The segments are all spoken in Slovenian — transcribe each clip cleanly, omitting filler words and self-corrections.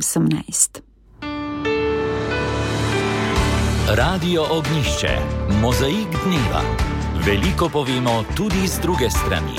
18. Radio Ognjišče, mozaik dneva. Veliko povemo tudi z druge strani.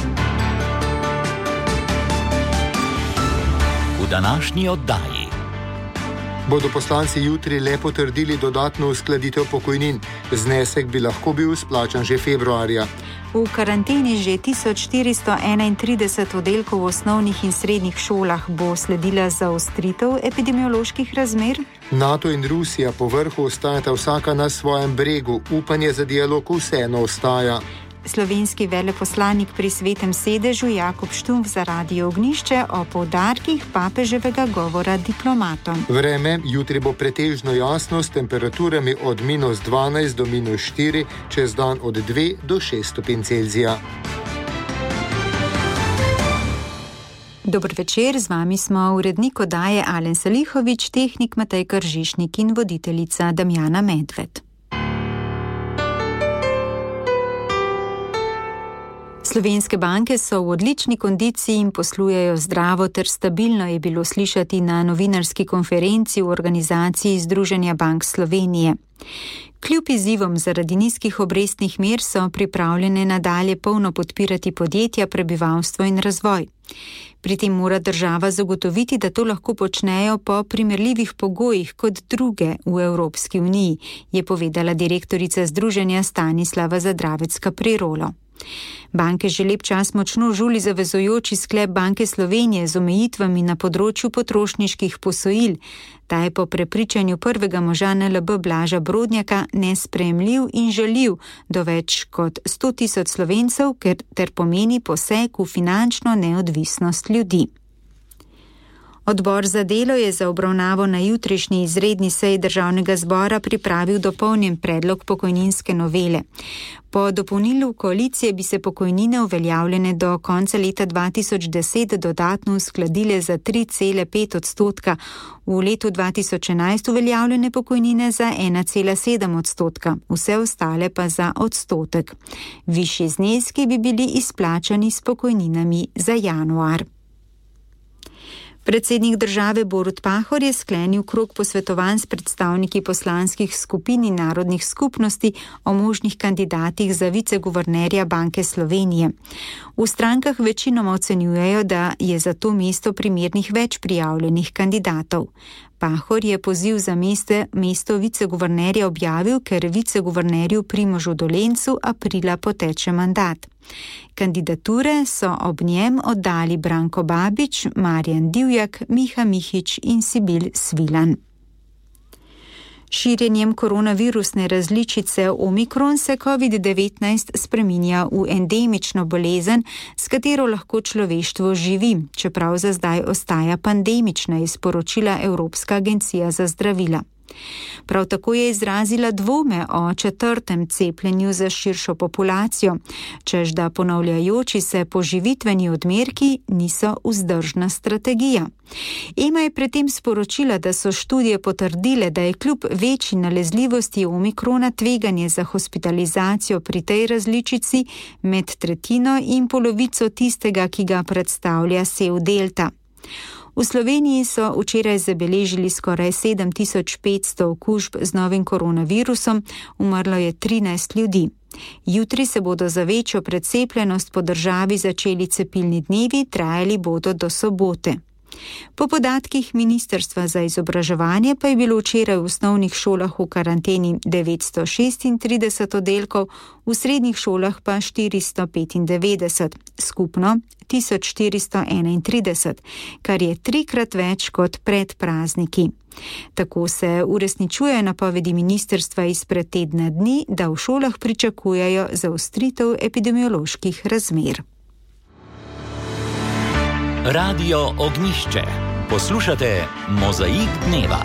V današnji oddaji bodo poslanci jutri le potrdili dodatno uskladitev pokojnin. Znesek bi lahko bil izplačan že februarja. V karanteni že 1431 oddelkov v osnovnih in srednjih šolah bo sledila zaostritev epidemioloških razmer. NATO in Rusija po vrhu ostajata vsaka na svojem bregu. Upanje za dialog vseeno ostaja. Slovenski veleposlanik pri Svetem sedežu Jakob Štumpf za Radio Ognjišče o poudarkih papeževega govora diplomatom. Vreme jutri bo pretežno jasno s temperaturami od -12 do -4, čez dan od 2 do 6 stopinj Celzija. Dober večer, z vami smo urednik oddaje Alen Salihovič, tehnik Matej Kržišnik in voditeljica Damjana Medved. Slovenske banke so v odlični kondiciji in poslujejo zdravo ter stabilno, je bilo slišati na novinarski konferenci v organizaciji Združenja bank Slovenije. Kljub izzivom zaradi nizkih obrestnih mer so pripravljene nadalje polno podpirati podjetja, prebivalstvo in razvoj. Pri tem mora država zagotoviti, da to lahko počnejo po primerljivih pogojih kot druge v Evropski uniji, je povedala direktorica Združenja Stanislava Zadravec-Kaprirolo. Banke že lep čas močno žuli zavezujoči sklep Banke Slovenije z omejitvami na področju potrošniških posojil. Ta je po prepričanju prvega moža NLB Blaža Brodnjaka nesprejemljiv in žaljiv do več kot 100 tisoč Slovencev, ter pomeni poseg v finančno neodvisnost ljudi. Odbor za delo je za obravnavo na jutrišnji izredni seji Državnega zbora pripravil dopolnjen predlog pokojninske novele. Po dopolnilu koalicije bi se pokojnine uveljavljene do konca leta 2010 dodatno uskladile za 3,5%, v letu 2011 uveljavljene pokojnine za 1,7%, vse ostale pa za odstotek. Višji zneski bi bili izplačani s pokojninami za januar. Predsednik države Borut Pahor je sklenil krog posvetovanj s predstavniki poslanskih skupin in narodnih skupnosti o možnih kandidatih za viceguvernerja Banke Slovenije. V strankah večinoma ocenjujejo, da je za to mesto primernih več prijavljenih kandidatov. Pahor je poziv za mesto viceguvernerja objavil, ker viceguvernerju Primožu Dolencu aprila poteče mandat. Kandidature so ob njem oddali Branko Babič, Marjan Divjak, Miha Mihič in Sibil Svilan. Širjenjem koronavirusne različice Omikron se COVID-19 spreminja v endemično bolezen, s katero lahko človeštvo živi, čeprav za zdaj ostaja pandemična, je sporočila Evropska agencija za zdravila. Prav tako je izrazila dvome o 4. cepljenju za širšo populacijo, čež da ponavljajoči se poživitveni odmerki niso vzdržna strategija. EMA je predtem sporočila, da so študije potrdile, da je kljub večji nalezljivosti omikrona tveganje za hospitalizacijo pri tej različici med tretjino in polovico tistega, ki ga predstavlja sev delta. V Sloveniji so včeraj zabeležili skoraj 7500 okužb z novim koronavirusom, umrlo je 13 ljudi. Jutri se bodo za večjo precepljenost po državi začeli cepilni dnevi, trajali bodo do sobote. Po podatkih Ministrstva za izobraževanje pa je bilo včeraj v osnovnih šolah v karanteni 936 oddelkov, v srednjih šolah pa 495, skupno 1431, kar je 3-krat več kot pred prazniki. Tako se uresničuje napovedi ministrstva izpred tedna dni, da v šolah pričakujejo zaostritev epidemioloških razmer. Radio Ognjišče. Poslušate Mozaik dneva.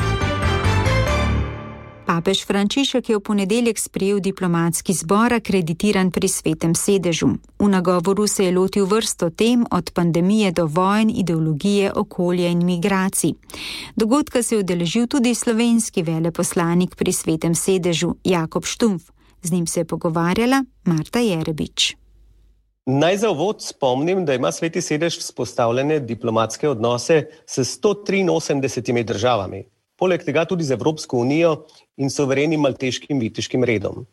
Papež Frančišek je v ponedeljek sprejel diplomatski zbor, akreditiran pri Svetem sedežu. V nagovoru se je lotil vrsto tem, od pandemije do vojn, ideologije, okolja in migracij. Dogodka se je udeležil tudi slovenski veleposlanik pri Svetem sedežu Jakob Štumpf. Z njim se je pogovarjala Marta Jerebič. Naj za uvod spomnim, da ima Sveti sedež vzpostavljene diplomatske odnose s 183 državami, poleg tega tudi z Evropsko unijo in suverenim malteškim viteškim redom.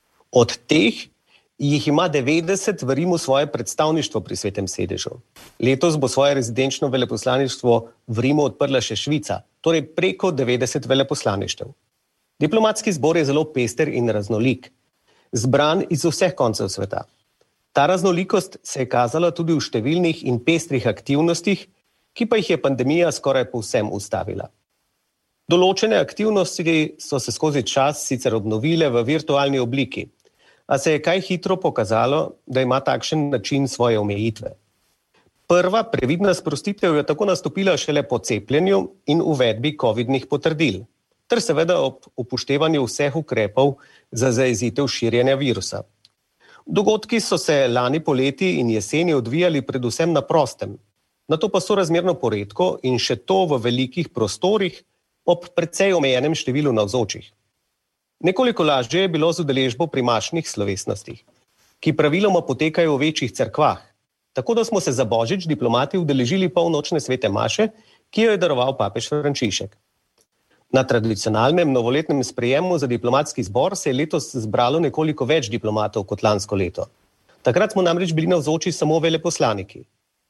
Od teh jih ima 90 v Rimu svoje predstavništvo pri Svetem sedežu. Letos bo svoje rezidenčno veleposlaništvo v Rimu odprla še Švica, torej preko 90 veleposlaništev. Diplomatski zbor je zelo pester in raznolik, zbran iz vseh koncev sveta. Ta raznolikost se je kazala tudi v številnih in pestrih aktivnostih, ki pa jih je pandemija skoraj povsem ustavila. Določene aktivnosti so se skozi čas sicer obnovile v virtualni obliki, a se je kaj hitro pokazalo, da ima takšen način svoje omejitve. Prva previdna sprostitev je tako nastopila šele po cepljenju in uvedbi covidnih potrdil, ter seveda ob upoštevanju vseh ukrepov za zajezitev širjenja virusa. Dogodki so se lani poleti in jeseni odvijali predvsem na prostem, nato pa sorazmerno poredko in še to v velikih prostorih ob precej omejenem številu navzočih. Nekoliko lažje je bilo z udeležbo pri mašnih slovesnostih, ki praviloma potekajo v večjih cerkvah, tako da smo se za Božič diplomati udeležili polnočne svete maše, ki jo je daroval papež Frančišek. Na tradicionalnem novoletnem sprejemu za diplomatski zbor se je letos zbralo nekoliko več diplomatov kot lansko leto. Takrat smo namreč bili navzoči samo veleposlaniki.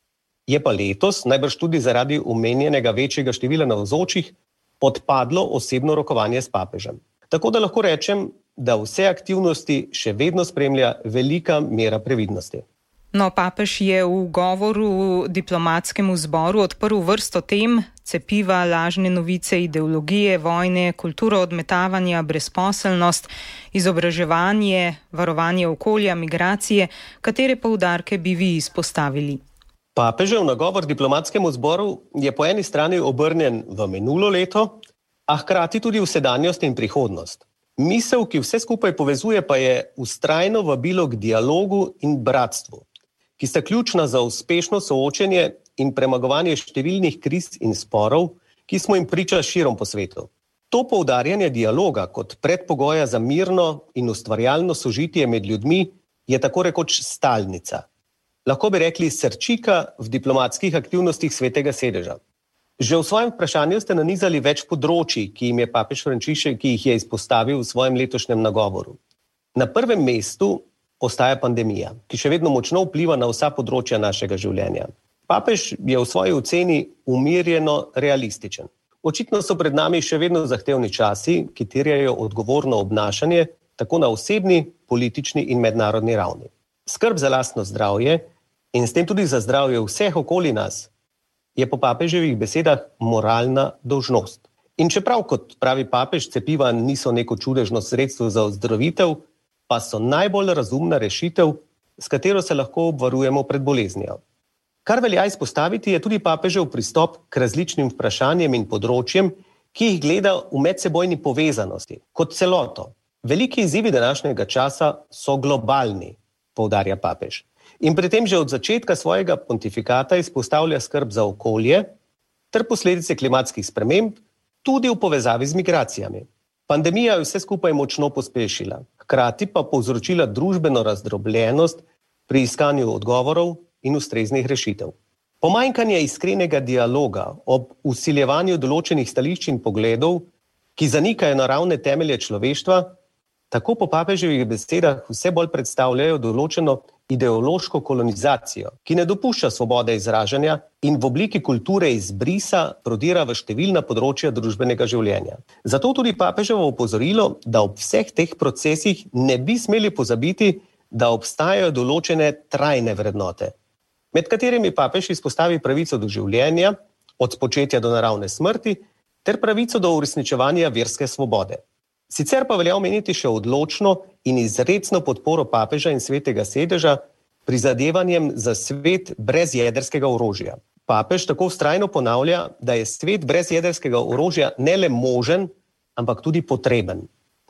Je pa letos, najbrž tudi zaradi omenjenega večjega števila navzočih, odpadlo osebno rokovanje s papežem. Tako da lahko rečem, da vse aktivnosti še vedno spremlja velika mera previdnosti. No, papež je v govoru diplomatskemu zboru odprl vrsto tem: cepiva, lažne novice, ideologije, vojne, kulturo odmetavanja, brezposelnost, izobraževanje, varovanje okolja, migracije. Katere poudarke bi vi izpostavili? Papežev nagovor diplomatskemu zboru je po eni strani obrnjen v minulo leto, a hkrati tudi v sedanjost in prihodnost. Misel, ki vse skupaj povezuje, pa je vztrajno vabilo k dialogu in bratstvu, ki sta ključna za uspešno soočenje in premagovanje številnih kriz in sporov, ki smo jim priča širom po svetu. To poudarjanje dialoga kot predpogoja za mirno in ustvarjalno sožitje med ljudmi je tako rekoč stalnica. Lahko bi rekli srčika v diplomatskih aktivnostih Svetega sedeža. Že v svojem vprašanju ste nanizali več področij, ki jim je papež Frančišek, ki jih je izpostavil v svojem letošnjem nagovoru. Na prvem mestu ostaja pandemija, ki še vedno močno vpliva na vsa področja našega življenja. Papež je v svoji oceni umirjeno realističen. Očitno so pred nami še vedno zahtevni časi, ki terjajo odgovorno obnašanje tako na osebni, politični in mednarodni ravni. Skrb za lastno zdravje in s tem tudi za zdravje vseh okoli nas je po papeževih besedah moralna dolžnost. In čeprav, kot pravi papež, cepiva niso neko čudežno sredstvo za ozdravitev, pa so najbolj razumna rešitev, s katero se lahko obvarujemo pred boleznijo. Kar velja izpostaviti, je tudi papežev pristop k različnim vprašanjem in področjem, ki jih gleda v medsebojni povezanosti, kot celoto. Veliki izzivi današnjega časa so globalni, poudarja papež. In pri tem že od začetka svojega pontifikata izpostavlja skrb za okolje ter posledice klimatskih sprememb, tudi v povezavi z migracijami. Pandemija je vse skupaj močno pospešila, hkrati pa povzročila družbeno razdrobljenost pri iskanju odgovorov in ustreznih rešitev. Pomanjkanje iskrenega dialoga ob vsiljevanju določenih stališč in pogledov, ki zanikajo naravne temelje človeštva, tako po papeževih besedah vse bolj predstavljajo določeno ideološko kolonizacijo, ki ne dopušča svobode izražanja in v obliki kulture izbrisa prodira v številna področja družbenega življenja. Zato tudi papeževo opozorilo, da ob vseh teh procesih ne bi smeli pozabiti, da obstajajo določene trajne vrednote, med katerimi papež izpostavi pravico do življenja, od spočetja do naravne smrti, ter pravico do uresničevanja verske svobode. Sicer pa velja omeniti še odločno in izrecno podporo papeža in Svetega sedeža prizadevanjem za svet brez jedrskega orožja. Papež tako vztrajno ponavlja, da je svet brez jedrskega orožja ne le možen, ampak tudi potreben.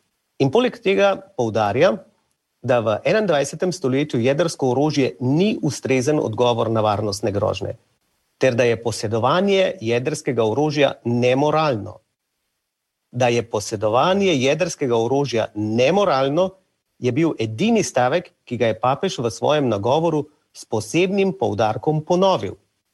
In poleg tega poudarja, da v 21. stoletju jedrsko orožje ni ustrezen odgovor na varnostne grožnje, ter da je posedovanje jedrskega orožja nemoralno. Da je posedovanje jedrskega orožja nemoralno, je bil edini stavek, ki ga je papež v svojem nagovoru s posebnim poudarkom ponovil.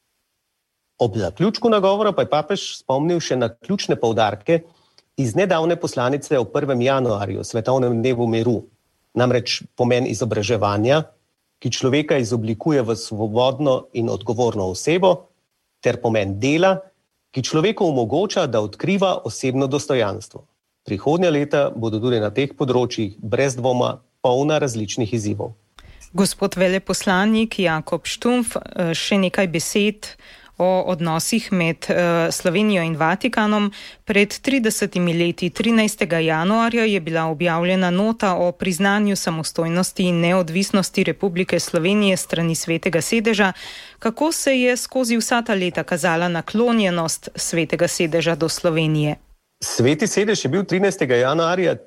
Ob zaključku nagovora pa je papež spomnil še na ključne poudarke iz nedavne poslanice o 1. januarju, Svetovnem dnevu miru. Namreč pomen izobraževanja, ki človeka izoblikuje v svobodno in odgovorno osebo, ter pomen dela, ki človeku omogoča, da odkriva osebno dostojanstvo. Prihodnja leta bodo tudi na teh področjih brez dvoma polna različnih izzivov. Gospod veleposlanik Jakob Štumpf, še nekaj besed o odnosih med Slovenijo in Vatikanom. Pred 30 leti, 13. januarja, je bila objavljena nota o priznanju samostojnosti in neodvisnosti Republike Slovenije strani Svetega sedeža. Kako se je skozi vsa ta leta kazala naklonjenost Svetega sedeža do Slovenije? Sveti sedež je bil 13. januarja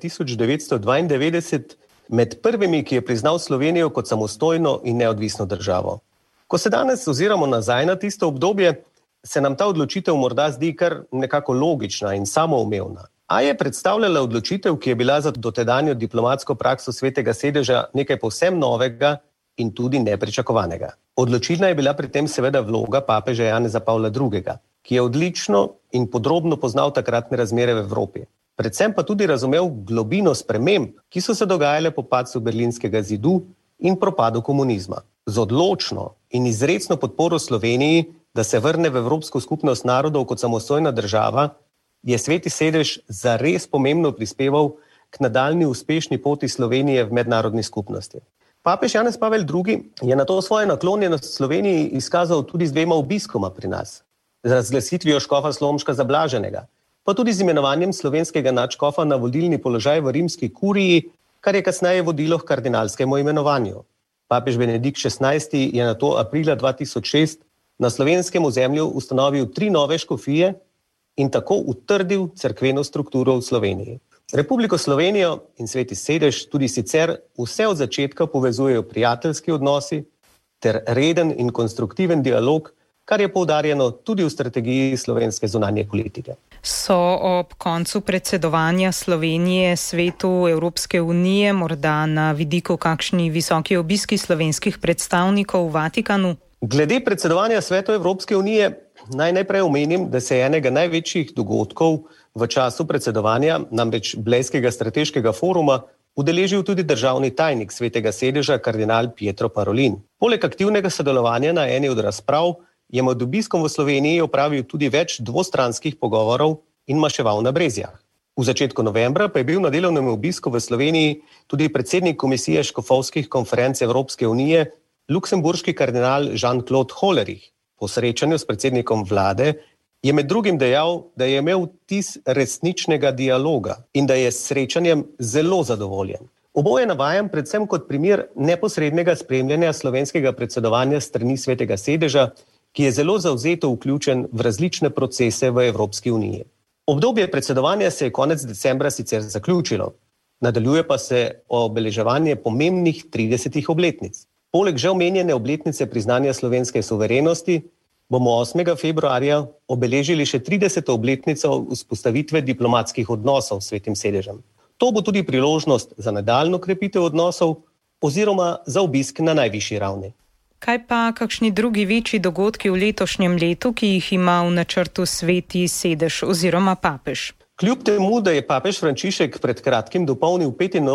1992 med prvimi, ki je priznal Slovenijo kot samostojno in neodvisno državo. Ko se danes oziramo nazaj na tisto obdobje, se nam ta odločitev morda zdi kar nekako logična in samoumevna. A je predstavljala odločitev, ki je bila za dotedanjo diplomatsko prakso Svetega sedeža nekaj povsem novega in tudi nepričakovanega. Odločilna je bila pri tem seveda vloga papeža Janeza Pavla II., ki je odlično in podrobno poznal takratne razmere v Evropi. Predvsem pa tudi razumel globino sprememb, ki so se dogajale po padcu Berlinskega zidu in propadu komunizma. Z odločno in izrecno podporo Sloveniji, da se vrne v Evropsko skupnost narodov kot samostojna država, je Sveti sedež zares pomembno prispeval k nadaljnji uspešni poti Slovenije v mednarodni skupnosti. Papež Janez Pavel II. Je na to svojo naklonjenost Sloveniji izkazal tudi z 2 obiskoma pri nas. Z razglasitvijo škofa Slomška za blaženega, pa tudi z imenovanjem slovenskega nadškofa na vodilni položaj v rimski kuriji, kar je kasneje vodilo k kardinalskemu imenovanju. Papež Benedikt XVI. Je nato aprila 2006 na slovenskem ozemlju ustanovil 3 nove škofije in tako utrdil cerkveno strukturo v Sloveniji. Republiko Slovenijo in Sveti sedež tudi sicer vse od začetka povezujejo prijateljski odnosi ter reden in konstruktiven dialog, kar je poudarjeno tudi v strategiji slovenske zunanje politike. So ob koncu predsedovanja Slovenije Svetu Evropske unije morda na vidiku kakšni visoki obiski slovenskih predstavnikov v Vatikanu? Glede predsedovanja Svetu Evropske unije naj najprej omenim, da se je enega največjih dogodkov v času predsedovanja, namreč Blejskega strateškega foruma, udeležil tudi državni tajnik Svetega sedeža kardinal Pietro Parolin. Poleg aktivnega sodelovanja na eni od razprav je med obiskom v Sloveniji opravil tudi več dvostranskih pogovorov in maševal na Brezjah. V začetku novembra pa je bil na delovnem obisku v Sloveniji tudi predsednik Komisije škofovskih konferenc Evropske unije, luksemburški kardinal Jean-Claude Hollerich. Po srečanju s predsednikom vlade je med drugim dejal, da je imel vtis resničnega dialoga in da je s srečanjem zelo zadovoljen. Oboje navajam predvsem kot primer neposrednega spremljanja slovenskega predsedovanja strani Svetega sedeža, ki je zelo zavzeto vključen v različne procese v Evropski uniji. Obdobje predsedovanja se je konec decembra sicer zaključilo, nadaljuje pa se obeleževanje pomembnih 30 obletnic. Poleg že omenjene obletnice priznanja slovenske suverenosti bomo 8. februarja obeležili še 30. obletnico vzpostavitve diplomatskih odnosov s Svetim sedežem. To bo tudi priložnost za nadaljnjo krepitev odnosov oziroma za obisk na najvišji ravni. Kaj pa kakšni drugi večji dogodki v letošnjem letu, ki jih ima v načrtu Sveti sedež oziroma papež? Kljub temu, da je papež Frančišek pred kratkim dopolnil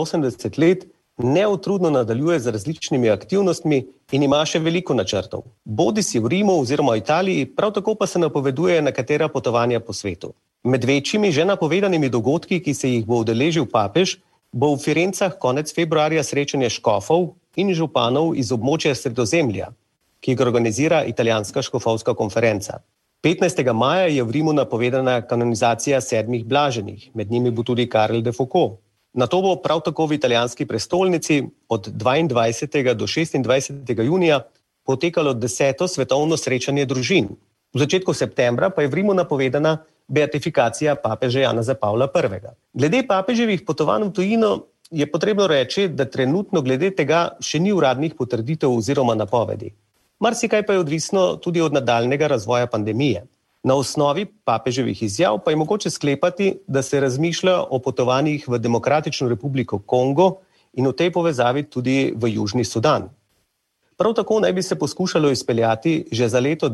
85 let, neutrudno nadaljuje z različnimi aktivnostmi in ima še veliko načrtov. Bodisi v Rimu oziroma Italiji, prav tako pa se napoveduje nekatera potovanja po svetu. Med večjimi že napovedanimi dogodki, ki se jih bo udeležil papež, bo v Firencah konec februarja srečanje škofov in županov iz območja Sredozemlja, ki ga organizira italijanska škofovska konferenca. 15. maja je v Rimu napovedana kanonizacija 7 blaženih, med njimi bo tudi Karel de Foucault. Nato bo prav tako v italijanski prestolnici od 22. do 26. junija potekalo 10. svetovno srečanje družin. V začetku septembra pa je v Rimu napovedana beatifikacija papeža Janeza Pavla I. Glede papeževih potovanj v tujino je potrebno reči, da trenutno glede tega še ni uradnih potrditev oziroma napovedi. Marsikaj pa je odvisno tudi od nadaljnega razvoja pandemije. Na osnovi papeževih izjav pa je mogoče sklepati, da se razmišlja o potovanjih v Demokratično republiko Kongo in v tej povezavi tudi v Južni Sudan. Prav tako naj bi se poskušalo izpeljati že za leto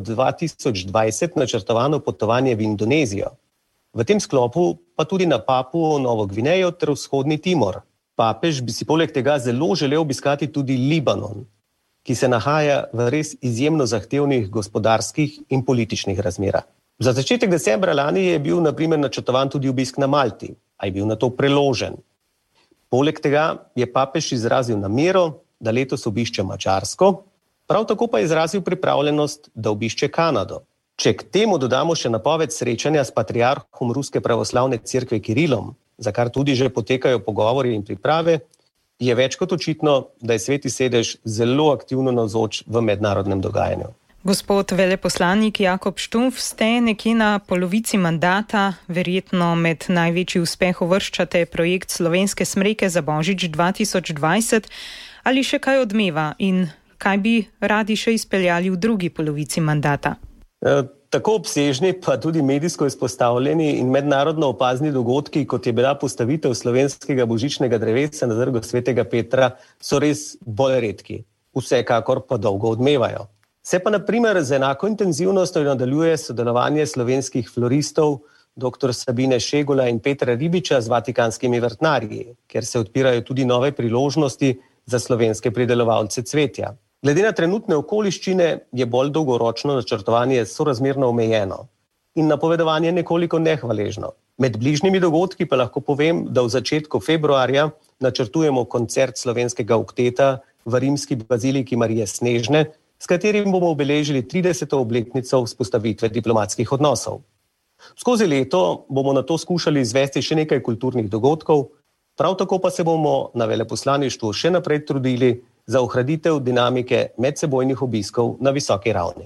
2020 načrtovano potovanje v Indonezijo. V tem sklopu pa tudi na Papuo Novo Gvinejo ter vzhodni Timor. Papež bi si poleg tega zelo želel obiskati tudi Libanon, ki se nahaja v res izjemno zahtevnih gospodarskih in političnih razmerah. Za začetek decembra lani je bil na primer načrtovan tudi obisk na Malti, a je bil na to preložen. Poleg tega je papež izrazil namero, da letos obišče Madžarsko, prav tako pa je izrazil pripravljenost, da obišče Kanado. Če k temu dodamo še napoved srečanja s patriarhom Ruske pravoslavne cerkve Kirilom, za kar tudi že potekajo pogovori in priprave, je več kot očitno, da je Sveti sedež zelo aktivno navzoč v mednarodnem dogajanju. Gospod veleposlanik Jakob Štumpf, ste nekje na polovici mandata, verjetno med največji uspeh uvrščate projekt Slovenske smreke za Božič 2020. Ali še kaj odmeva in kaj bi radi še izpeljali v drugi polovici mandata? Tako obsežni, pa tudi medijsko izpostavljeni in mednarodno opazni dogodki, kot je bila postavitev slovenskega božičnega drevesa na Trgu svetega Petra, so res bolj redki. Vsekakor pa dolgo odmevajo. Se pa na primer z enako intenzivnostjo nadaljuje sodelovanje slovenskih floristov dr. Sabine Šegula in Petra Ribiča z vatikanskimi vrtnarji, kjer se odpirajo tudi nove priložnosti za slovenske pridelovalce cvetja. Glede na trenutne okoliščine je bolj dolgoročno načrtovanje sorazmerno omejeno in napovedovanje nekoliko nehvaležno. Med bližnjimi dogodki pa lahko povem, da v začetku februarja načrtujemo koncert slovenskega okteta v rimski baziliki Marije Snežne, s katerim bomo obeležili 30. obletnico vzpostavitve diplomatskih odnosov. Skozi leto bomo na to skušali izvesti še nekaj kulturnih dogodkov, prav tako pa se bomo na veleposlaništvu še naprej trudili za ohranitev dinamike medsebojnih obiskov na visoki ravni.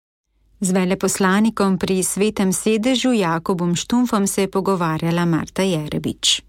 Z veleposlanikom pri Svetem sedežu Jakobom Štumpfom se je pogovarjala Marta Jerebič.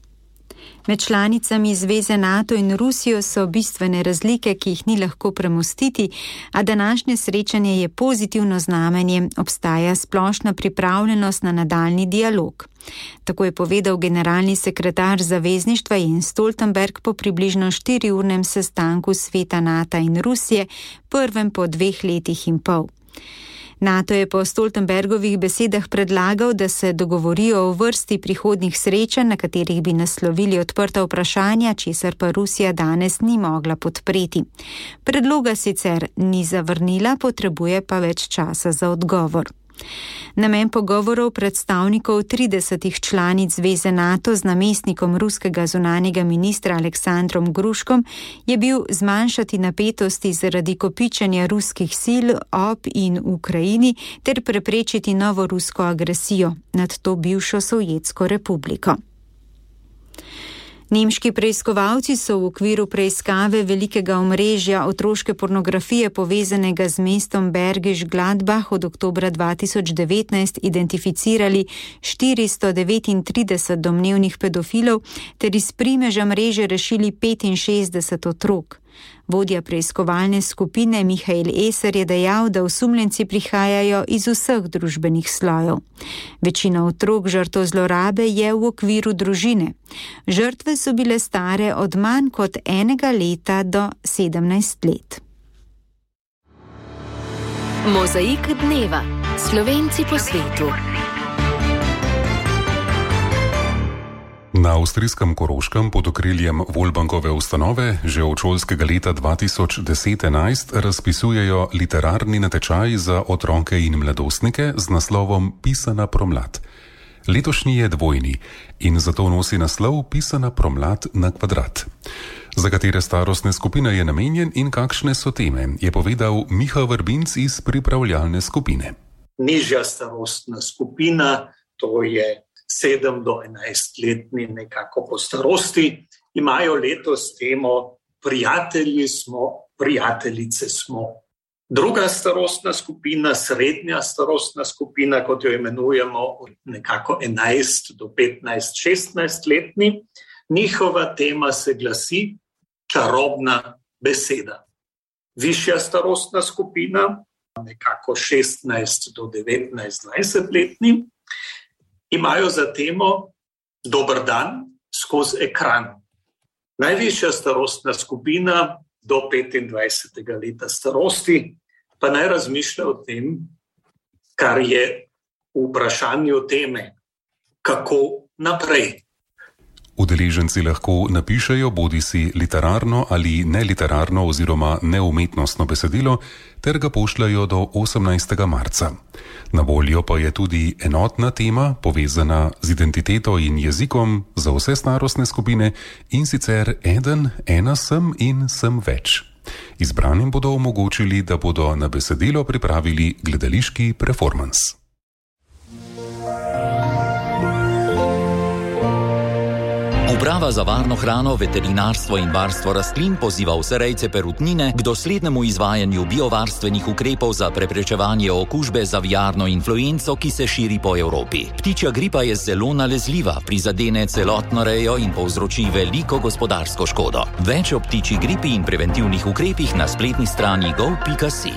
Med članicami Zveze NATO in Rusijo so bistvene razlike, ki jih ni lahko premostiti, a današnje srečanje je pozitivno znamenje, obstaja splošna pripravljenost na nadaljnji dialog. Tako je povedal generalni sekretar zavezništva Jens Stoltenberg po približno 4-urnem sestanku Sveta NATO in Rusije, prvem po 2 letih in pol. NATO je po Stoltenbergovih besedah predlagal, da se dogovorijo o vrsti prihodnjih srečanj, na katerih bi naslovili odprta vprašanja, česar pa Rusija danes ni mogla podpreti. Predloga sicer ni zavrnila, potrebuje pa več časa za odgovor. Namen pogovorov predstavnikov 30 članic Zveze NATO z namestnikom ruskega zunanjega ministra Aleksandrom Gruškom je bil zmanjšati napetosti zaradi kopičenja ruskih sil ob in v Ukrajini ter preprečiti novo rusko agresijo nad to bivšo Sovjetsko republiko. Nemški preiskovalci so v okviru preiskave velikega omrežja otroške pornografije povezanega z mestom Bergisch Gladbach od oktobra 2019 identificirali 439 domnevnih pedofilov ter iz primeža mreže rešili 65 otrok. Vodja preiskovalne skupine Mihael Eser je dejal, da osumljenci prihajajo iz vseh družbenih slojev. Večina otrok žrtev zlorabe je v okviru družine. Žrtve so bile stare od manj kot 1 leta do 17 let. Mozaik dneva. Slovenci po svetu. Na avstrijskem Koroškem pod okriljem Volbankove ustanove že od šolskega leta 2010-11 razpisujejo literarni natečaj za otroke in mladostnike z naslovom Pisana promlad. Letošnji je dvojni in zato nosi naslov Pisana promlad na kvadrat. Za katere starostne skupine je namenjen in kakšne so teme, je povedal Miha Vrbinc iz pripravljalne skupine. Nižja starostna skupina, to je 7 do 11-letni nekako po starosti, imajo letos temo Prijatelji smo, prijateljice smo. Druga starostna skupina, srednja starostna skupina, kot jo imenujemo, nekako 11 do 15-16-letni, njihova tema se glasi Čarobna beseda. Višja starostna skupina, nekako 16 do 19-20-letni, imajo za temo Dober dan skozi ekran. Najvišja starostna skupina do 25. leta starosti, pa naj razmišlja o tem, kar je v vprašanju teme, kako naprej. Udeleženci lahko napišejo bodisi literarno ali neliterarno oziroma neumetnostno besedilo ter ga pošljajo do 18. marca. Na voljo pa je tudi enotna tema, povezana z identiteto in jezikom za vse starostne skupine, in sicer ena sem in sem več. Izbranim bodo omogočili, da bodo na besedilo pripravili gledališki performans. Uprava za varno hrano, veterinarstvo in varstvo rastlin poziva vse rejce perutnine k doslednemu izvajanju biovarstvenih ukrepov za preprečevanje okužbe z aviarno influenco, ki se širi po Evropi. Ptičja gripa je zelo nalezljiva, prizadene celotno rejo in povzroči veliko gospodarsko škodo. Več o ptičji gripi in preventivnih ukrepih na spletni strani gov.si.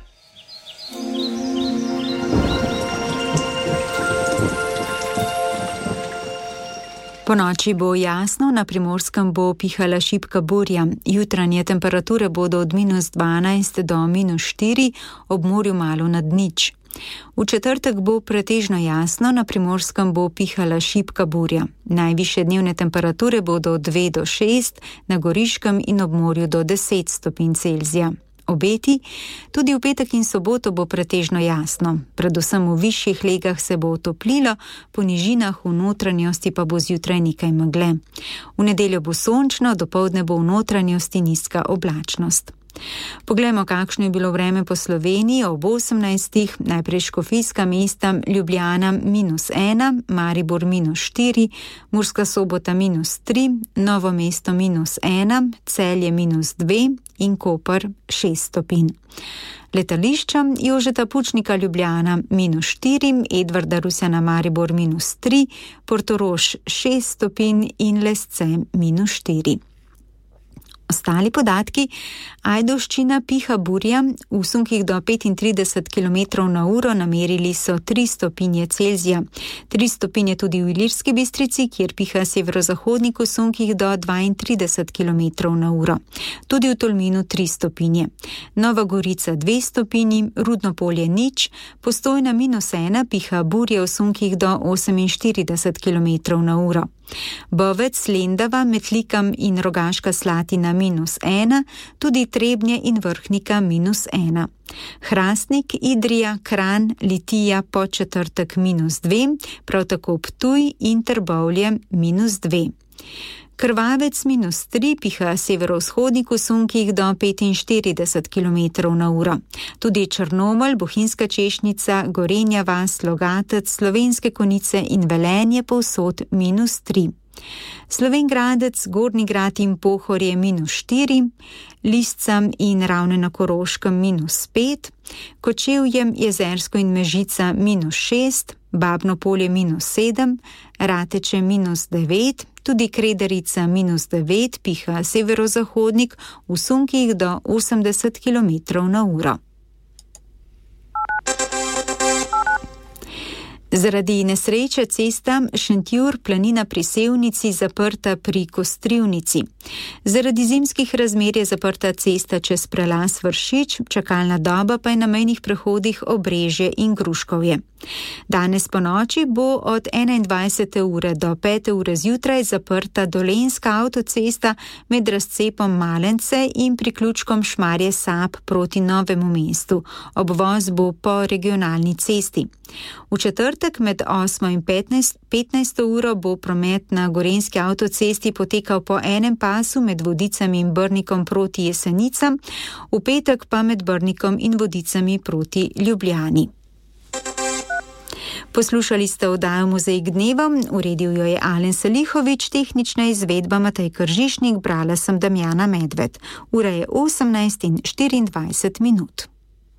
Po noči bo jasno, na Primorskem bo pihala šibka burja. Jutranje temperature bodo od -12 do -4, ob morju malo nad nič. V četrtek bo pretežno jasno, na Primorskem bo pihala šibka burja. Najvišje dnevne temperature bodo od 2 do 6, na Goriškem in ob morju do 10 stopinj Celzija. Obeti, tudi v petek in soboto bo pretežno jasno. Predvsem v višjih legah se bo otoplilo, po nižinah v notranjosti pa bo zjutraj nekaj megle. V nedeljo bo sončno, dopoldne bo v notranjosti nizka oblačnost. Poglejmo, kakšno je bilo vreme po Sloveniji ob 18. Najprej Škofijska mesta, Ljubljana -1, Maribor -4, Murska Sobota -3, Novo mesto -1, Celje -2 in Koper 6 stopinj. Letališča Jožeta Pučnika Ljubljana -4, Edvarda Rusjana Maribor -3, Portorož 6 stopinj in Lesce -4. Ostali podatki: Ajdovščina piha burja, v sunkih do 35 km/h namerili so 3 stopinje Celzija. 3 stopinje tudi v Ilirski Bistrici, kjer piha severozahodnik v sunkih do 32 km/h. Tudi v Tolminu 3 stopinje. Nova Gorica 2 stopinji, Rudno Polje 0, Postojna -1, piha burja v sunkih do 48 km/h. Bovec, Lendava, Metlikam in Rogaška Slatina -1, tudi Trebnje in Vrhnika -1. Hrastnik, Idrija, Kranj, Litija, Podčetrtek -2, prav tako Ptuj in Trbovlje -2. Krvavec -3, piha severovzhodnik v sunkih do 45 km/h. Tudi Črnomelj, Bohinjska Češnjica, Gorenja vas, Logatec, Slovenske Konjice in Velenje povsod -3. Slovenj Gradec, Gornji Grad in Pohorje -4, Lisca in Ravne na Koroškem -5, Kočevje, Jezersko in Mežica -6, Babno Polje -7, Rateče -9, tudi Krederica -9, piha severozahodnik v sunkih do 80 km/h. Zaradi nesreče cesta Šentjur-Planina pri Sevnici zaprta pri Kostrivnici. Zaradi zimskih razmer je zaprta cesta čez prelaz Vršič, čakalna doba pa je na mejnih prehodih Obrežje in Gruškovje. Danes po noči bo od 21. ure do 5. ure zjutraj zaprta Dolenjska avtocesta med razcepom Malence in priključkom Šmarje Sap proti Novemu mestu. Obvoz bo po regionalni cesti. V četrtek med 8. in 15. uro bo promet na Gorenjski avtocesti potekal po enem pasu med Vodicami in Brnikom proti Jesenicam, v petek pa med Brnikom in Vodicami proti Ljubljani. Poslušali ste oddajo Mozaik dneva, uredil jo je Alen Salihovič, tehnična izvedba Matej Kržišnik, brala sem Damjana Medved. Ura je 18:24.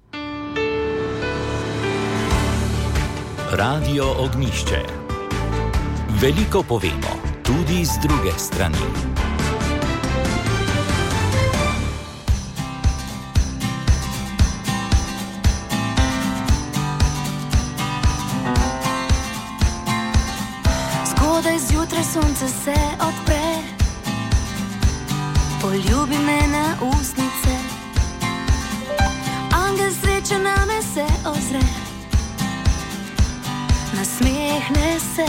Radio Ognjišče. Veliko povemo, tudi z druge strani. Zgodaj zjutraj sonce se odpre, poljubi me na usnice. Angel sreče name se ozre, nasmehne se.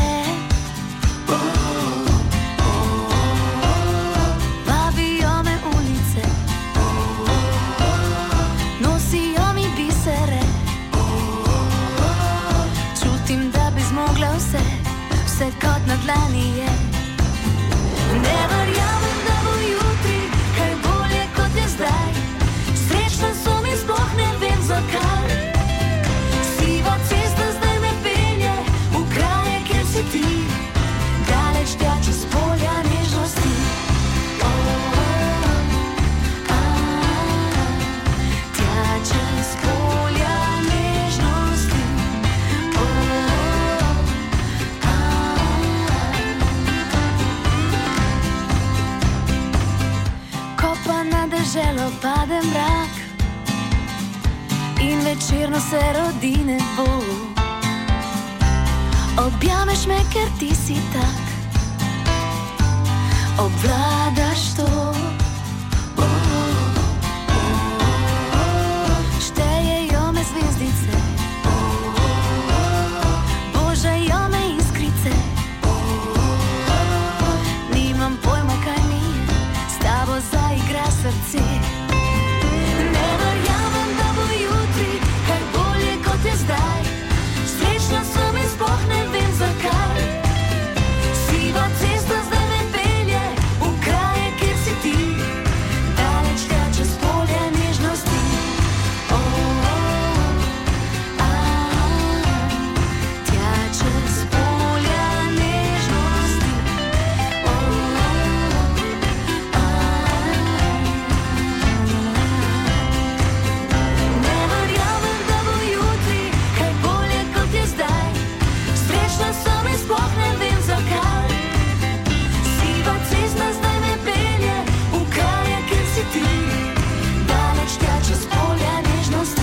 Vabijo me ulice, nosijo mi bisere. Čutim, da bi zmogla vse, vse kot na dlani je. Ne verjamem, da bo jutri kaj bolje kot je zdaj. Srečna sem in sploh ne vem zakaj. Siva cesta zdaj me pelje v kraje, kjer si ti. Daleč tja čez polja nežnosti. Tja čez polja nežnosti. Ko pa na deželo pade mrak in večerno se rodi nebo, objameš me, ker ti si tak, obvladaš to. Štejejo me zvezdice, božajo me iskrice. Nimam pojma, kaj mi je, s tabo zaigra srce. Ne verjamem, da bo jutri kaj bolje kot je zdaj. Srečna sem in sploh ne vem zakaj. Siva cesta zdaj me pelje v kraje, kjer si ti. Daleč tja čez polja nežnosti. Tja čez polja nežnosti. Ne verjamem, da bo jutri kaj bolje kot je zdaj. Srečna sem in sploh ne vem zakaj. Siva cesta zdaj me pelje v kraje, kjer si ti. Daleč tja čez polja nežnosti.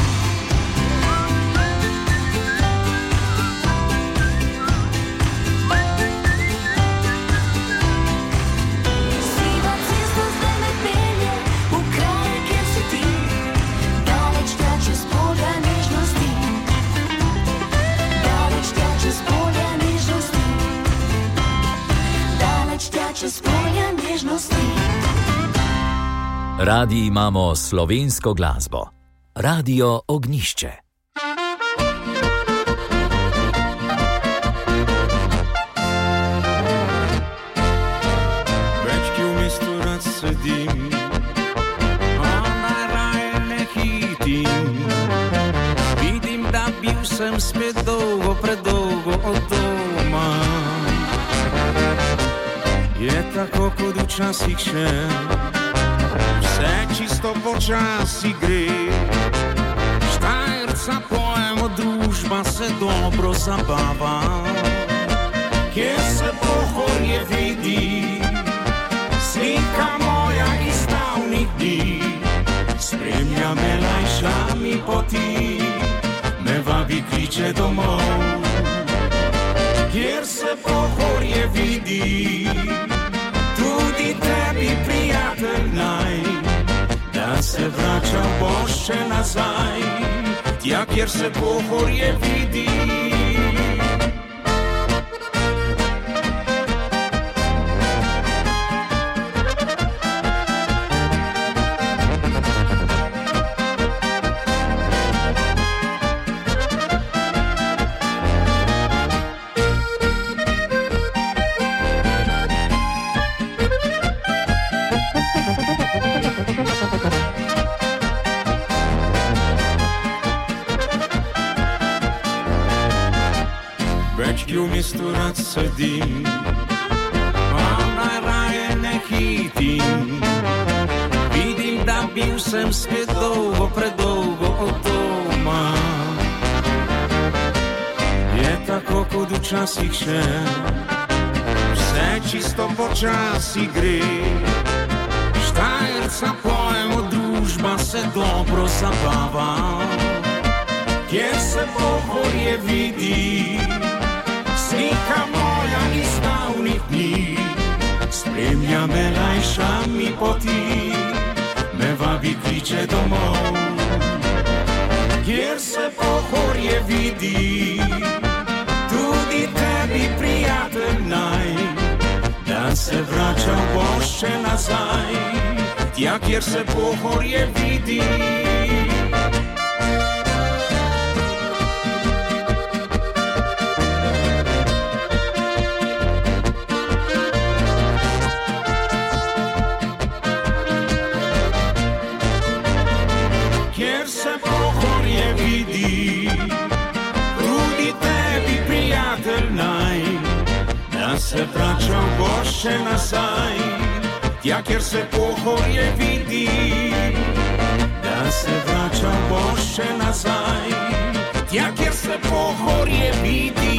Siva cesta zdaj me pelje v kraje, kjer si ti. Daleč tja čez polja nežnosti. Daleč tja čez polja nežnosti. Daleč tja čez polja nežnosti. Radi imamo slovensko glasbo. Radio Ognjišče. Več ki v mestu rad sedim, a najraje ne hitim. Vidim, da bil sem spet dolgo, predolgo od doma. Je tako, kot včasih še, vse čisto počasi gre. Štajerca pojemo, družba se dobro zabava. Kjer se pohorje vidi, slika moja iz davnih dni. Spremlja me lajšami poti, me vabi, kliče domov. Kjer se pohorje vidi, tudi tebi, prijatelj, naj, da se vrača boš še nazaj, tja, kjer se pohorje vidi. Ki v mestu rad sedim, a najraje ne hitim. Vidim, da bil sem spet dolgo, predolgo od doma. Je tako, kot včasih še, vse čisto počasi gre. Štajerca pojemo, družba se dobro zabava. Kjer se pohorje vidi, slika moja iz davnih dni. spremlja me lajšami poti, me vabi kliče domov, kjer se pohorje vidi, tudi tebi prijatelj naj, da se vračal boš še nazaj, tja kjer se pohorje vidi. Se vračal boš še nazaj, tja kjer se pohorje vidi, da se vračal boš še nazaj, tja kjer se pohorje vidi.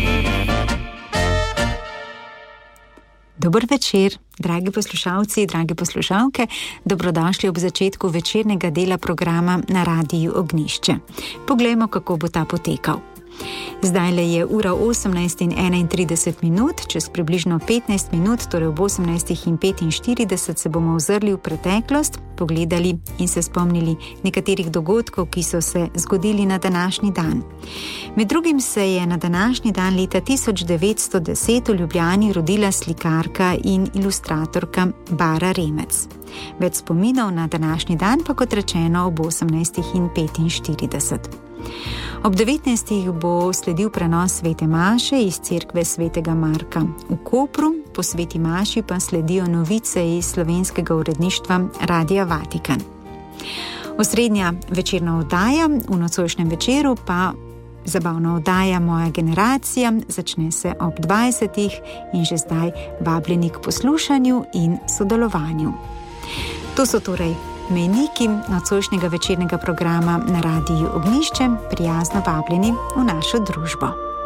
Dober večer, dragi poslušalci, dragi poslušalke, dobrodošli ob začetku večernega dela programa na Radiju Ognjišče. Poglejmo, kako bo ta potekal. Zdajle je ura 18:31, čez približno 15 minut, torej ob 18:45 se bomo ozrli v preteklost, pogledali in se spomnili nekaterih dogodkov, ki so se zgodili na današnji dan. Med drugim se je na današnji dan leta 1910 v Ljubljani rodila slikarka in ilustratorka Bara Remec. Več spominov na današnji dan pa, kot rečeno, ob 18:45. Ob 19. bo sledil prenos svete maše iz cerkve svetega Marka v Kopru, po sveti maši pa sledijo novice iz slovenskega uredništva Radia Vatikan. Osrednja večerna oddaja, v nocojšnjem večeru pa zabavna oddaja Moja generacija, začne se ob 20. in že zdaj vabljeni k poslušanju in sodelovanju. To so torej mejniki nocojšnjega večernega programa na Radiju Ognjišče, prijazno vabljeni v našo družbo.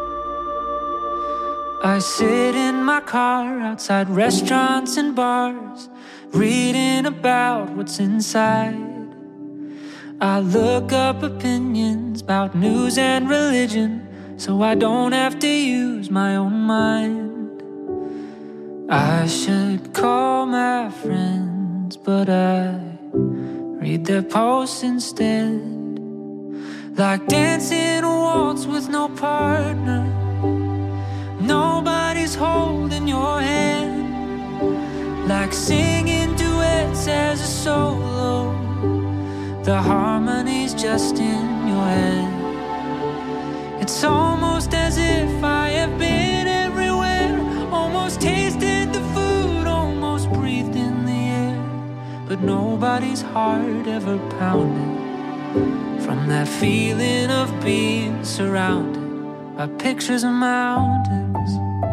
I sit in my car outside restaurants and bars, reading about what's inside. I look up opinions about news and religion, so I don't have to use my own mind. I should call my friends, but I read their posts instead. Like dancing a waltz with no partner, nobody's holding your hand. Like singing duets as a solo, the harmony's just in your head. It's almost as if I have been everywhere, almost tasted the food, almost breathed in the air, but nobody's heart ever pounded from that feeling of being surrounded by pictures of mountains.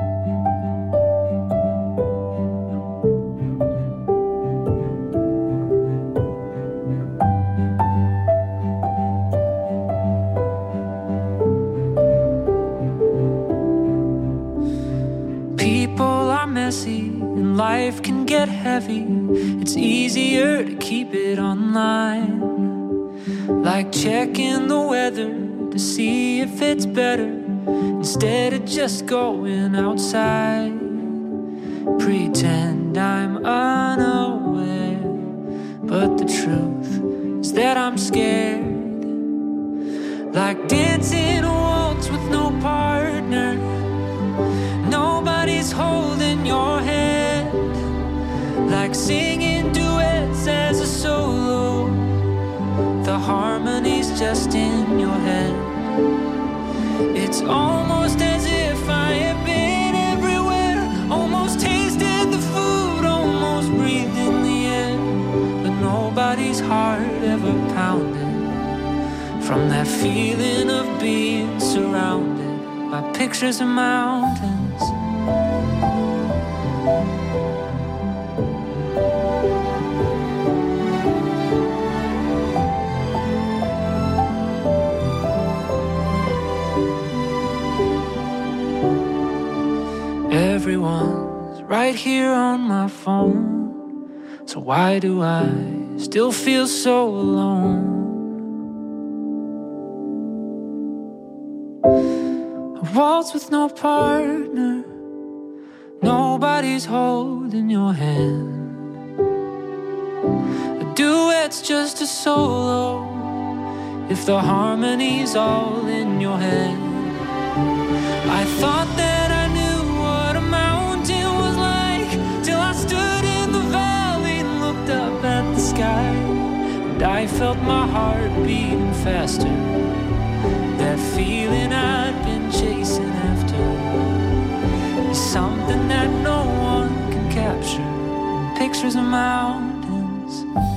People are messy and life can get heavy. It's easier to keep it online, like checking the weather to see if it's better instead of just going outside. Pretend I'm unaware, but the truth is that I'm scared. Like dancing a waltz with no partner, nobody's holding your hand. Like singing duets as a solo, the harmony's just in your head. It's almost as if I have been everywhere, almost tasted the food, almost breathed in the air, but nobody's heart ever pounded from that feeling of being surrounded by pictures of mountains. Everyone's right here on my phone, so why do I still feel so alone? A waltz with no partner, no nobody's holding your hand. A duet's just a solo if the harmony's all in your head. I thought that I knew what a mountain was like till I stood in the valley and looked up at the sky, and I felt my heart beating faster. That feeling I'd been chasing after is something that no one can capture in pictures of mountains.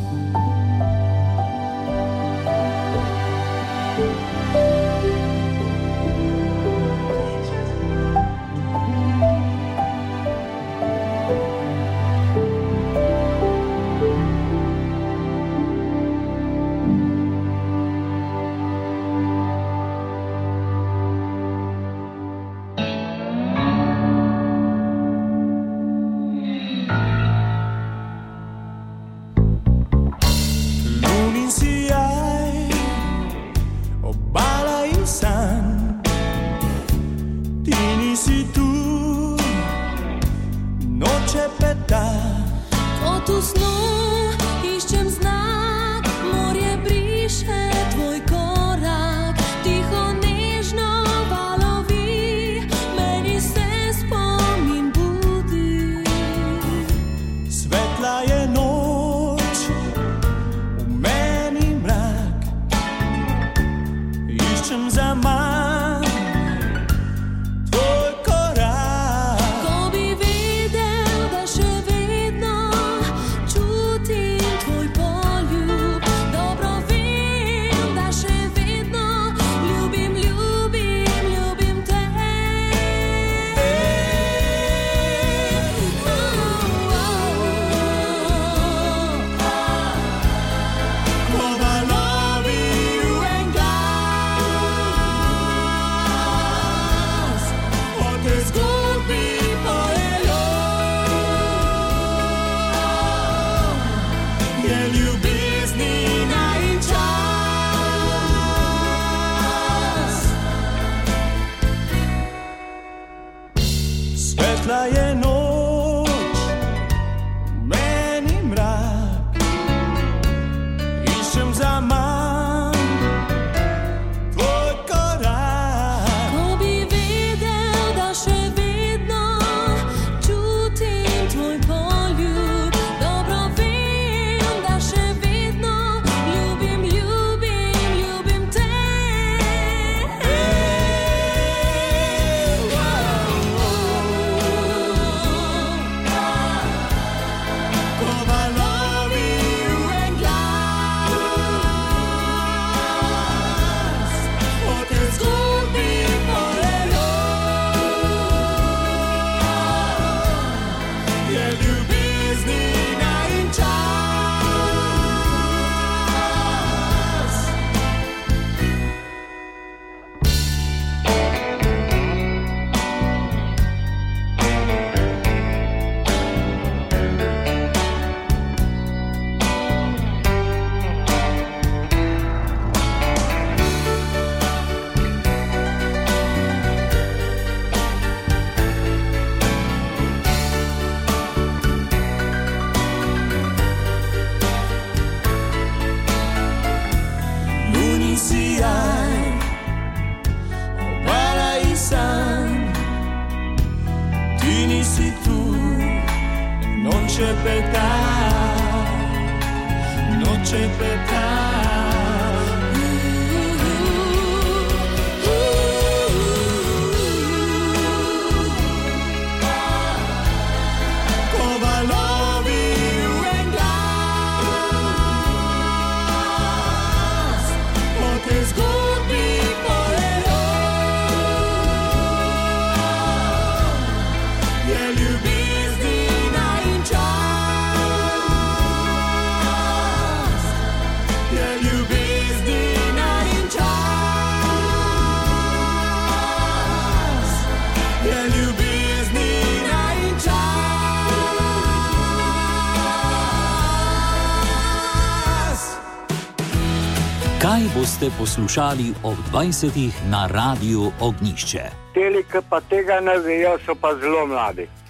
Kaj boste poslušali ob 20. na Radiu Ognjišče? Teli, ki pa tega ne vejo, so pa zelo mladi.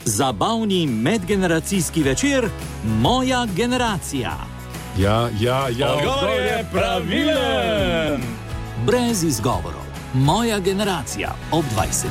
Zabavni medgeneracijski večer Moja generacija. Ja. Odgovor je pravilen! Brez izgovorov. Moja generacija ob 20.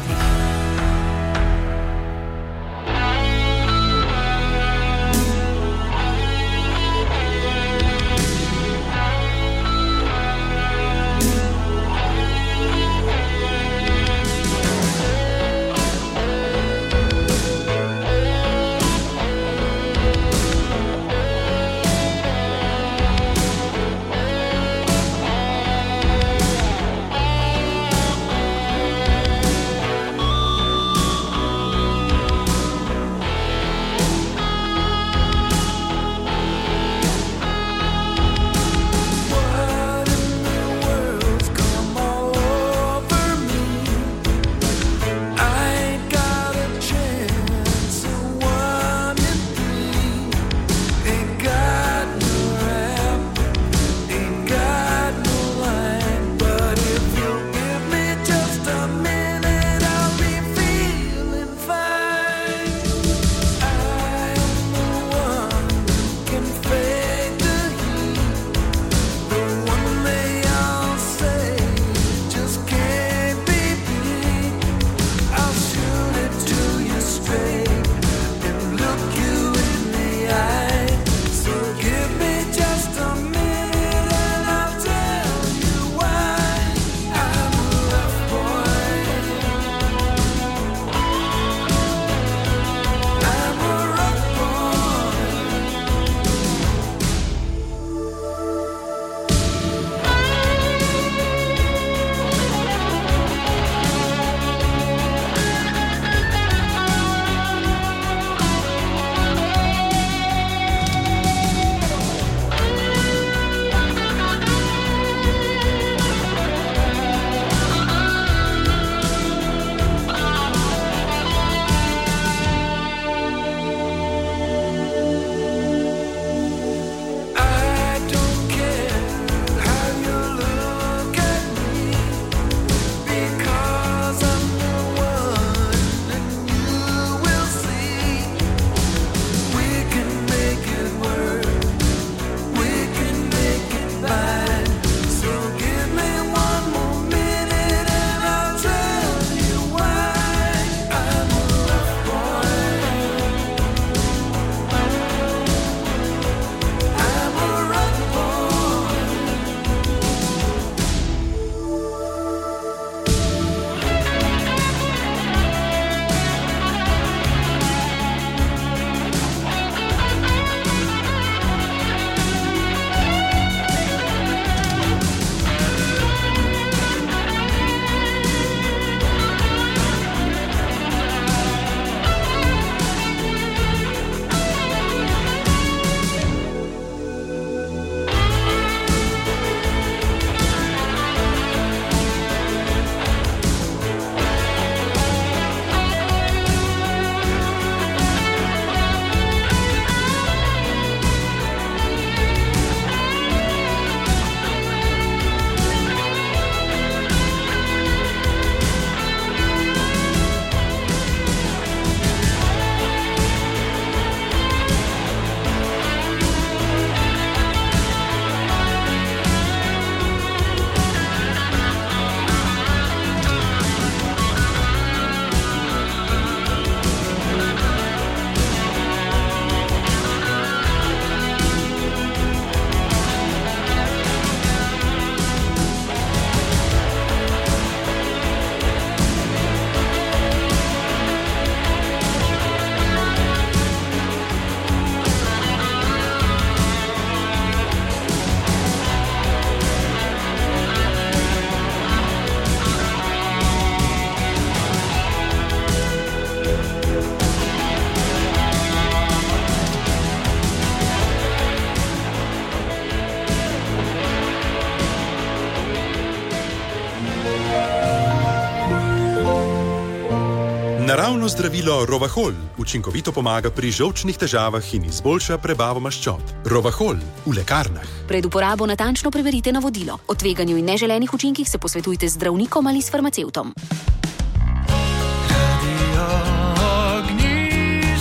Naravno zdravilo Rovahol učinkovito pomaga pri žolčnih težavah in izboljša prebavo maščob. Rovahol v lekarnah. Pred uporabo natančno preverite navodilo. O tveganju in neželenih učinkih se posvetujte z zdravnikom ali s farmacevtom. Radio Ognjišče.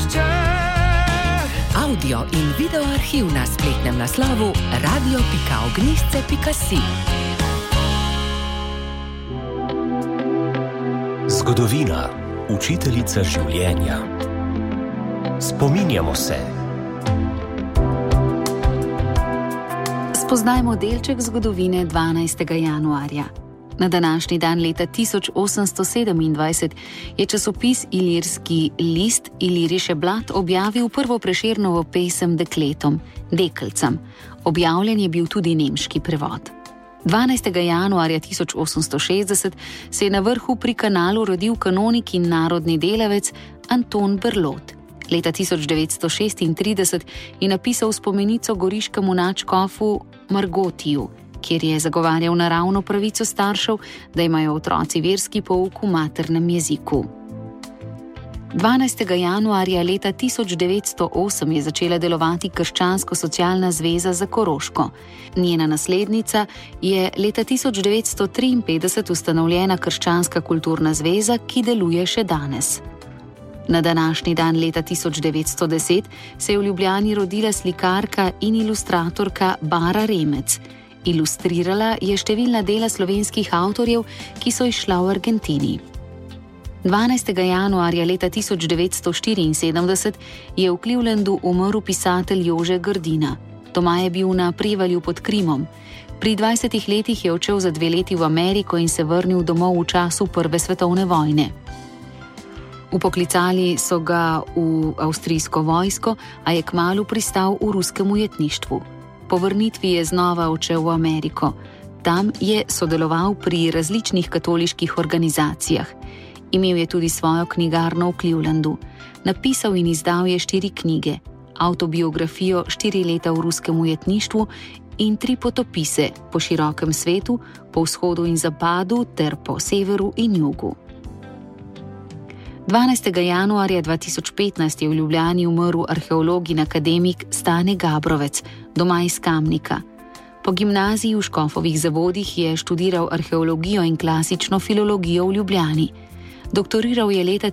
audio in video arhiv na spletnem naslovu radio.ognisce.si. Zgodovina, učiteljica življenja. Spominjamo se. Spoznajmo delček zgodovine 12. januarja. Na današnji dan leta 1827 je časopis Ilirski list Ilirische Blatt objavil prvo Prešernovo pesem dekletom, Dekelcem. Objavljen je bil tudi nemški prevod. 12. januarja 1860 se je na Vrhu pri Kanalu rodil kanonik in narodni delavec Anton Berlot. Leta 1936 je napisal spomenico goriškemu nadškofu Margotiju, kjer je zagovarjal naravno pravico staršev, da imajo otroci verski pouk v maternem jeziku. 12. januarja leta 1908 je začela delovati Krščansko-socialna zveza za Koroško. Njena naslednica je leta 1953 ustanovljena Krščanska kulturna zveza, ki deluje še danes. Na današnji dan leta 1910 se je v Ljubljani rodila slikarka in ilustratorka Bara Remec. Ilustrirala je številna dela slovenskih avtorjev, ki so izšla v Argentini. 12. januarja leta 1974 je v Clevelandu umrl pisatelj Jože Grdina. Doma je bil na Prevalju pod Krimom. Pri 20 letih je odšel za 2 leti v Ameriko in se vrnil domov v času Prve svetovne vojne. Upoklicali so ga v avstrijsko vojsko, a je kmalu pristal v ruskem ujetništvu. Po vrnitvi je znova odšel v Ameriko. Tam je sodeloval pri različnih katoliških organizacijah. Imel je tudi svojo knjigarno v Clevelandu. Napisal in izdal je 4 knjige, avtobiografijo 4 leta v ruskem ujetništvu in 3 potopise po širokem svetu, po vzhodu in zapadu ter po severu in jugu. 12. januarja 2015 je v Ljubljani umrl arheolog in akademik Stane Gabrovec, doma iz Kamnika. Po gimnaziji v Škofovih Zavodih je študiral arheologijo in klasično filologijo v Ljubljani. Doktoriral je leta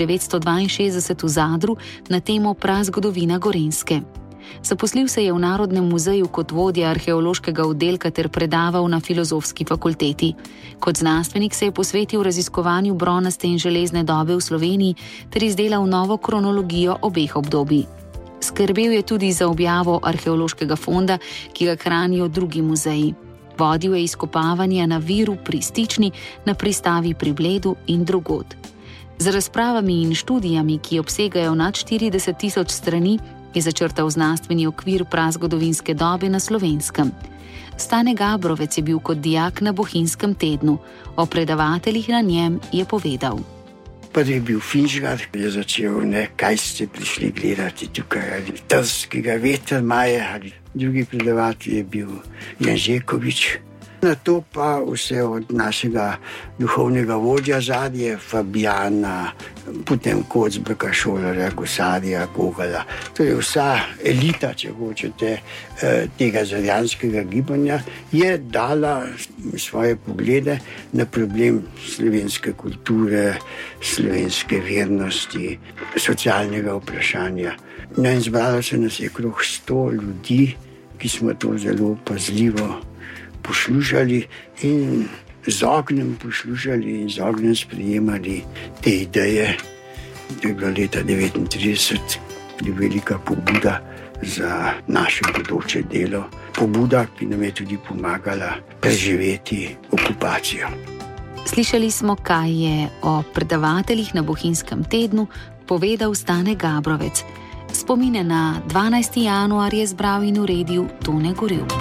1962 v Zadru na temo Prazgodovina Gorenjske. Zaposlil se je v Narodnem muzeju kot vodja arheološkega oddelka ter predaval na Filozofski fakulteti. Kot znanstvenik se je posvetil raziskovanju bronaste in železne dobe v Sloveniji ter izdelal novo kronologijo obeh obdobij. Skrbel je tudi za objavo arheološkega fonda, ki ga hranijo drugi muzeji. Vodil je izkopavanja na Viru pri Stični, na pristavi pri Bledu in drugod. Z razpravami in študijami, ki obsegajo nad 40.000 strani, je začrtal znanstveni okvir prazgodovinske dobe na Slovenskem. Stane Gabrovec je bil kot dijak na Bohinjskem tednu. O predavateljih na njem je povedal. Prvi je bil Finžgar, je začel, kaj ste prišli gledati tukaj, ali Trskega vetermaja, ali drugi predavatelj je bil Janžekovič. Na to pa vse od našega duhovnega vodja zadnje, Fabijana, potem Kocbrka, Šolarja, Gosarja, Gogala. To je vsa elita, če hočete, tega zarjanskega gibanja, je dala svoje poglede na problem slovenske kulture, slovenske vernosti, socialnega vprašanja. No in zbralo se nas je okrog 100 ljudi, ki smo to zelo pazljivo poslušali in z ognjem poslušali in z ognjem sprejemali te ideje. To je bila leta 1939 velika pobuda za naše bodoče delo. Pobuda, ki nam je tudi pomagala preživeti okupacijo. Slišali smo, kaj je o predavateljih na Bohinjskem tednu povedal Stane Gabrovec. Spomine na 12. januar je zbral in uredil Tone Gorjup.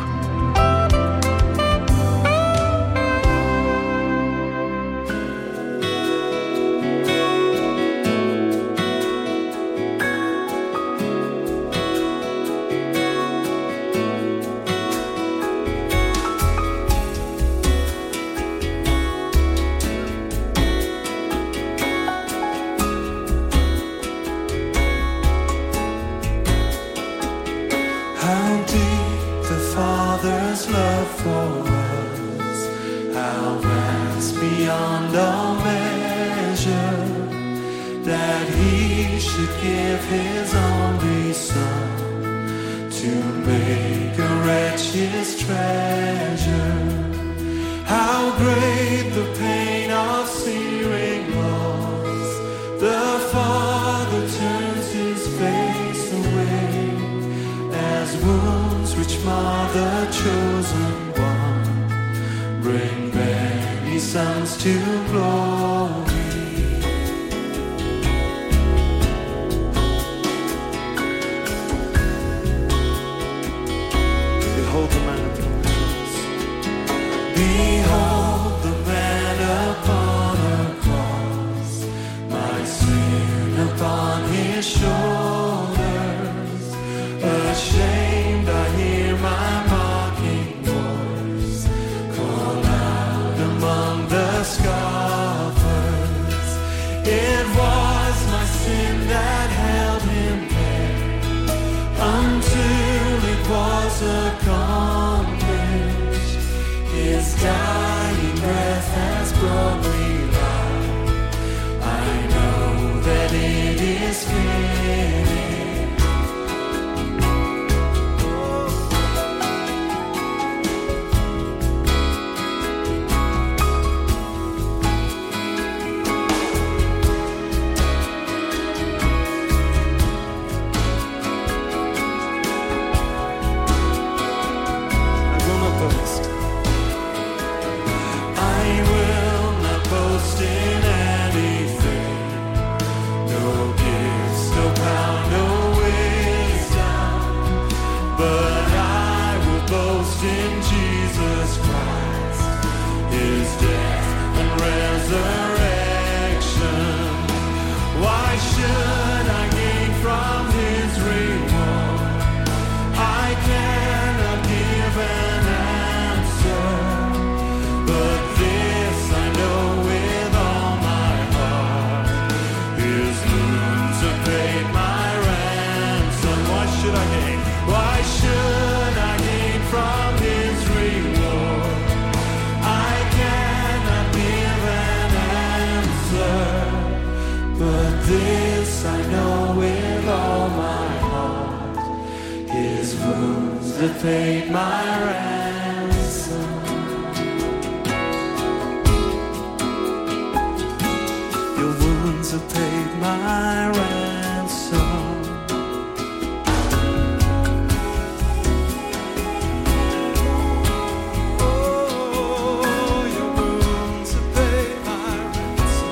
That he should give his only son to make a wretch his treasure. How great the pain of searing loss. The Father turns his face away as wounds which mar the chosen one bring many sons to glory. Behold the man upon the cross. Behold the man upon the cross. My sin upon his shoulders. Ashamed I hear my mocking voice call out among the scoffers. It was my sin that held him there until it was accomplished. His dying breath has brought me life. I know that it is finished. That paid my ransom. Your wounds have paid my ransom. Oh, your wounds have paid my ransom.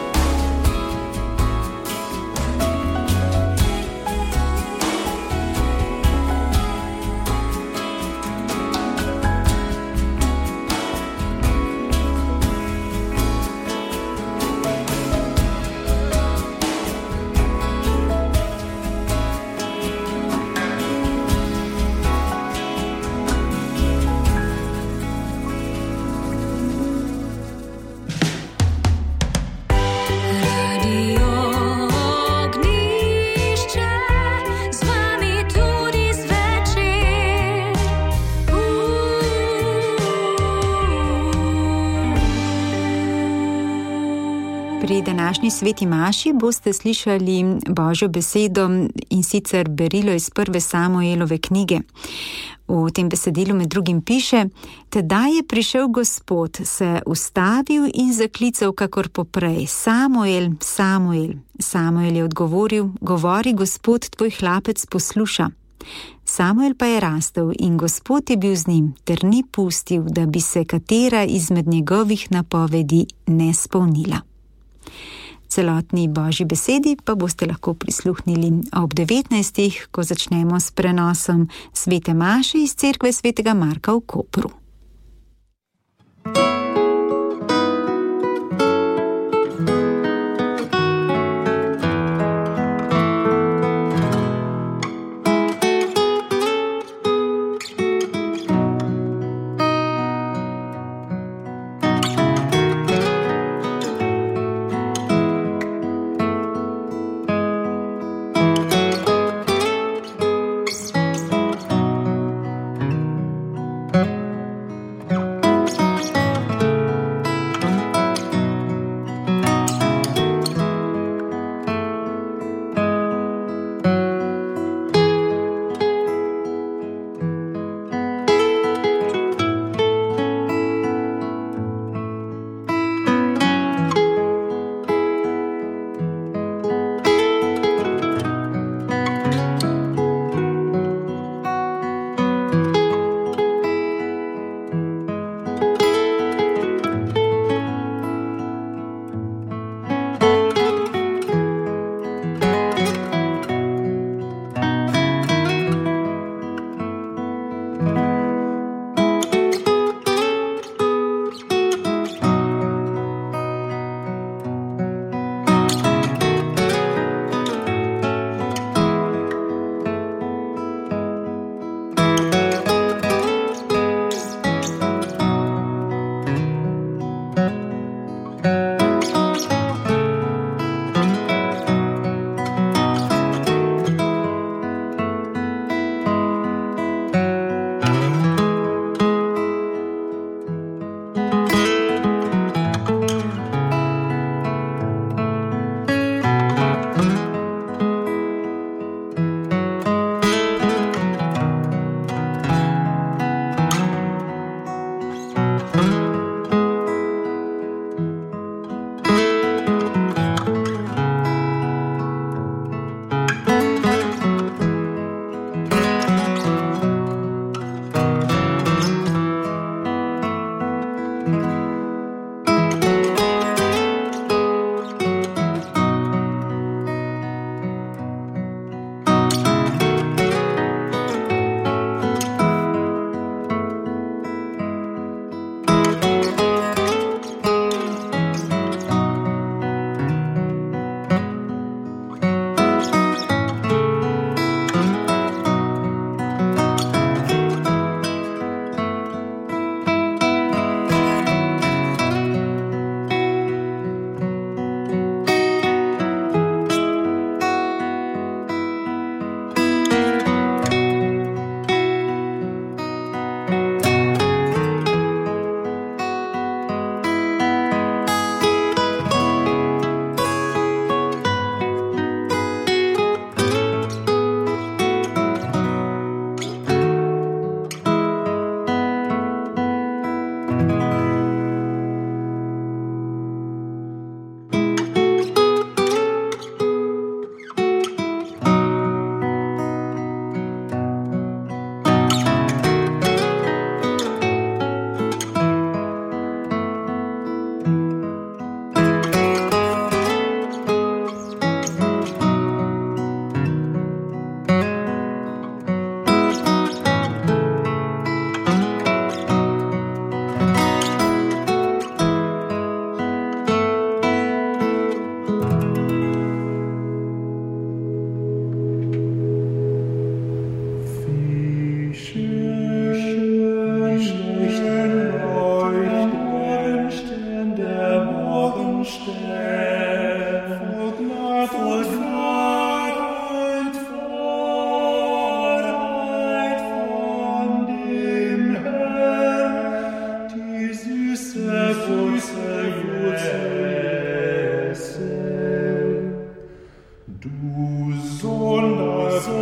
Pri današnji sveti maši boste slišali Božjo besedo, in sicer berilo iz 1. Samuelove knjige. V tem besedilu med drugim piše: Tedaj je prišel Gospod, se ustavil in zaklical kakor poprej: Samuel, Samuel. Samuel je odgovoril: Govori, Gospod, tvoj hlapec posluša. Samuel pa je rastel in Gospod je bil z njim, ter ni pustil, da bi se katera izmed njegovih napovedi ne spolnila. Celotni Božji besedi pa boste lahko prisluhnili ob 19. ko začnemo s prenosom svete maše iz cerkve svetega Marka v Kopru.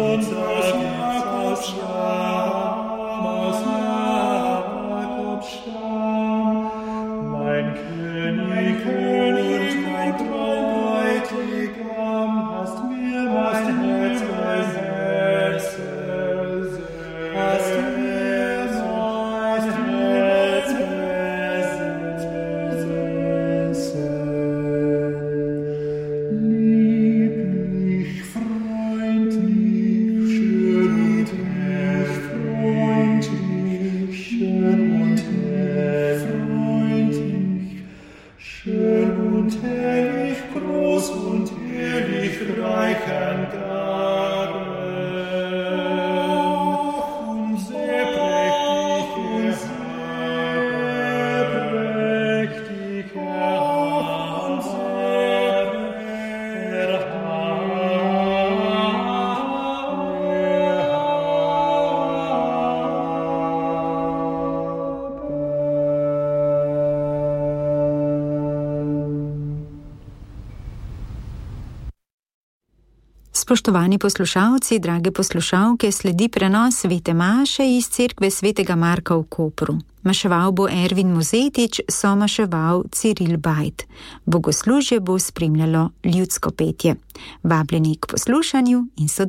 Spoštovani poslušalci, drage poslušalke, sledi prenos svete maše iz cerkve svetega Marka v Kopru. Maševal bo Ervin Mozetič, somaševal Ciril Bajt. Bogoslužje bo spremljalo ljudsko petje. Vabljeni k poslušanju in sodelovanju.